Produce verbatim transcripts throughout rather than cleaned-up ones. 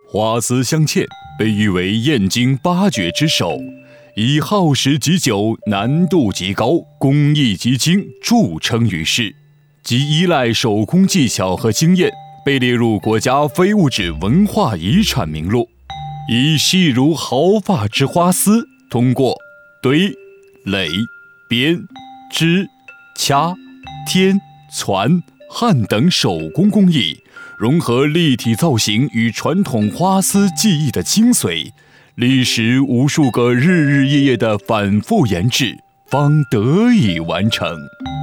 花思香茜被誉为燕京八绝之首，以耗时极久、难度极高、工艺极精著称于世，即依赖手工技巧和经验，被列入国家非物质文化遗产名录。以细如毫发之花丝，通过堆、垒、编、织、掐、添、攒、焊等手工工艺，融合立体造型与传统花丝技艺的精髓，历时无数个日日夜夜的反复研制，方得以完成。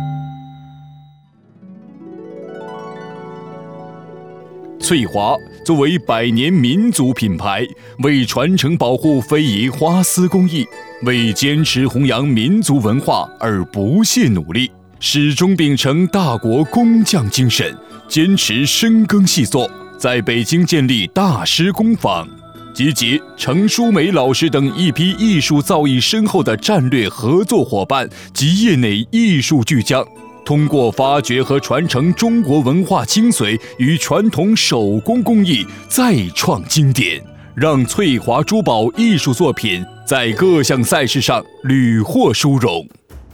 翠华作为百年民族品牌，为传承保护非遗花丝工艺，为坚持弘扬民族文化而不懈努力，始终秉承大国工匠精神，坚持深耕细作，在北京建立大师工坊，集结程淑梅老师等一批艺术造诣深厚的战略合作伙伴及业内艺术巨匠，通过发掘和传承中国文化精髓与传统手工工艺，再创经典，让翠华珠宝艺术作品在各项赛事上屡获殊荣。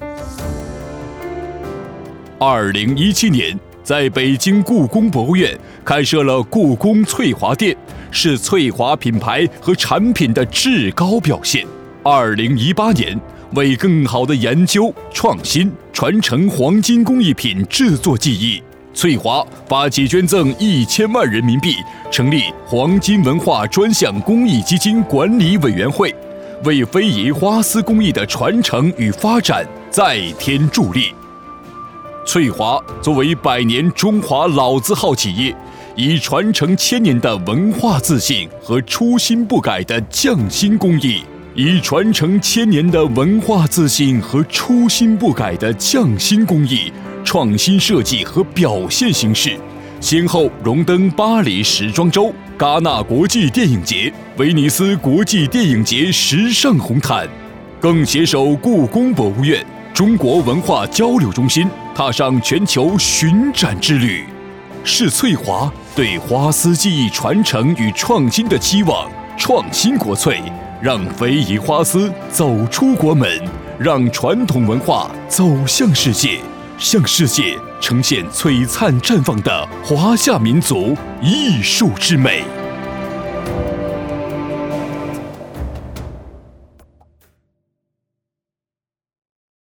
二零一七年，在北京故宫博物院开设了故宫翠华店，是翠华品牌和产品的至高表现。二零一八年，为更好地研究、创新、传承黄金工艺品制作技艺，翠华发起捐赠一千万人民币，成立黄金文化专项公益基金管理委员会，为非遗花丝工艺的传承与发展再添助力。翠华作为百年中华老字号企业，以传承千年的文化自信和初心不改的匠心工艺，以传承千年的文化自信和初心不改的匠心工艺，创新设计和表现形式，先后荣登巴黎时装周、戛纳国际电影节、威尼斯国际电影节时尚红毯，更携手故宫博物院、中国文化交流中心，踏上全球巡展之旅，是翠华对花丝技艺传承与创新的期望。创新国粹，让非遗花丝走出国门，让传统文化走向世界，向世界呈现璀璨绽放的华夏民族艺术之美。